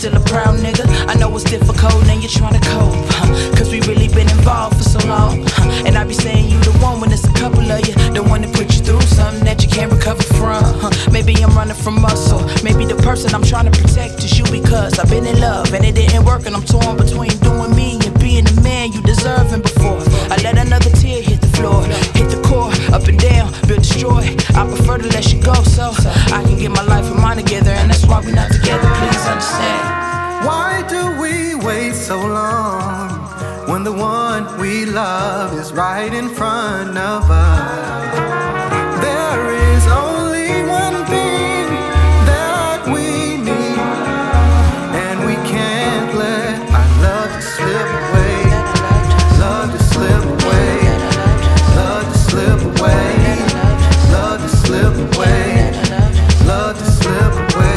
still a proud nigga. I know it's difficult and you're trying to cope, cause we really been involved for so long. And I be saying you the one when it's a couple of you, the one that put you through something that you can't recover from. Maybe I'm running from muscle, maybe the person I'm trying to protect is you, because I've been in love and it didn't work, and I'm torn between doing me and being the man you deserve. And before I let another tear hit the floor, hit the core, up and down, build destroy, I prefer to let you go so I can get my life and mine together, and that's why we not together, please understand. Why do we wait so long when the one we love is right in front of us? There is only one thing that we need, and we can't let our love to slip away. Love to slip away. Love to slip away. Love to slip away. Love to slip away.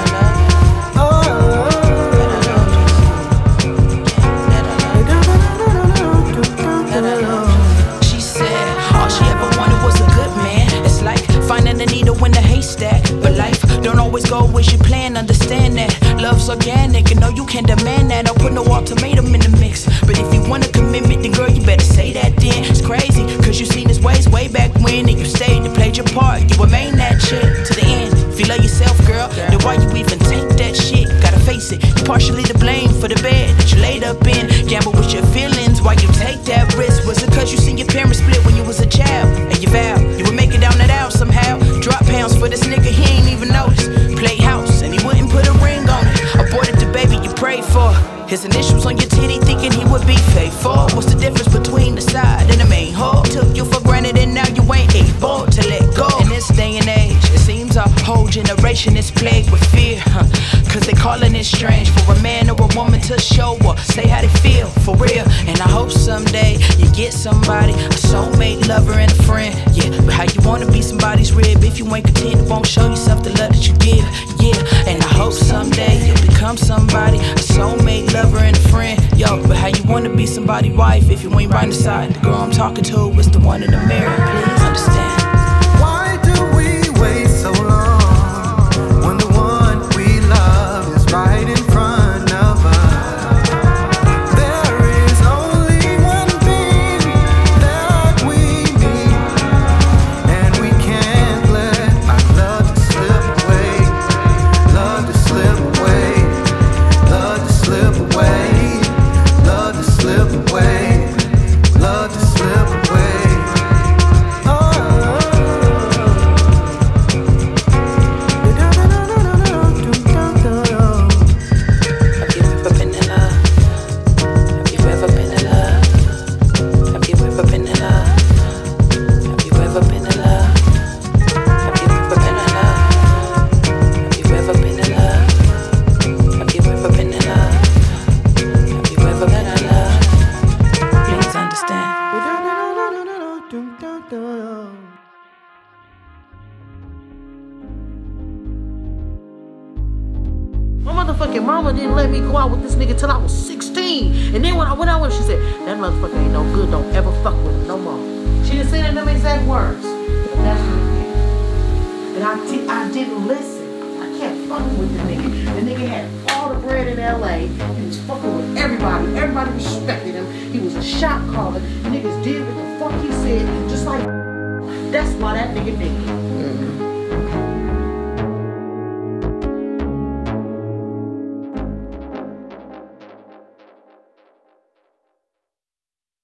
She said all she ever wanted was a good man. It's like finding a needle in the haystack, but life don't always go as you plan. Understand that love's organic, and no, you can't demand that. I'll put no ultimatum in the mix, but if you want a commitment, then girl, you better say that then. It's crazy, cause you seen his ways way back when, and you stayed and played your part. You remain that chick to the end. If you love yourself, girl, then why you even take that shit? Gotta face it, you're partially to blame for the bed that you laid up in. Gamble with your feelings, why you take that risk? Was it cause you seen your parents split when you was a child, and you vowed you would make it down that aisle somehow? Drop pounds for this nigga, he ain't even noticed. Play house, and he wouldn't put a ring on it. Aborted the baby you prayed for. His initials on your titty, thinking he would be faithful. What's the difference between the side and the main hoe? Took you for granted and now you ain't able to let go. In this day and age, it seems our whole generation is plagued with fear, cause they calling it strange for a man or a woman to show or say how they feel, for real. And I hope someday you get somebody, a soulmate, lover, and a friend. Yeah, but how you wanna be somebody's rib if you ain't content, won't show yourself the love that you give. Yeah, and I hope someday you'll become somebody, a soulmate, lover, and a friend. Yo, but how you wanna be somebody's wife if you ain't right beside the girl I'm talking to is the one in the mirror, please understand. Why do we wait so long when the one we love is right in front of us? There is only one thing that we need, and we can't let our love to slip away. Love to slip away. Love to slip away. Love to slip away. Love to slip away. Motherfucking mama didn't let me go out with this nigga till I was 16. And then when I went out with him, she said, that motherfucker ain't no good, don't ever fuck with him no more. She didn't say that in them exact words, but that's what it is. And I didn't listen. I kept fucking with the nigga. The nigga had all the bread in LA. He was fucking with everybody. Everybody respected him. He was a shot caller. Niggas did what the fuck he said, just like that's why that nigga did.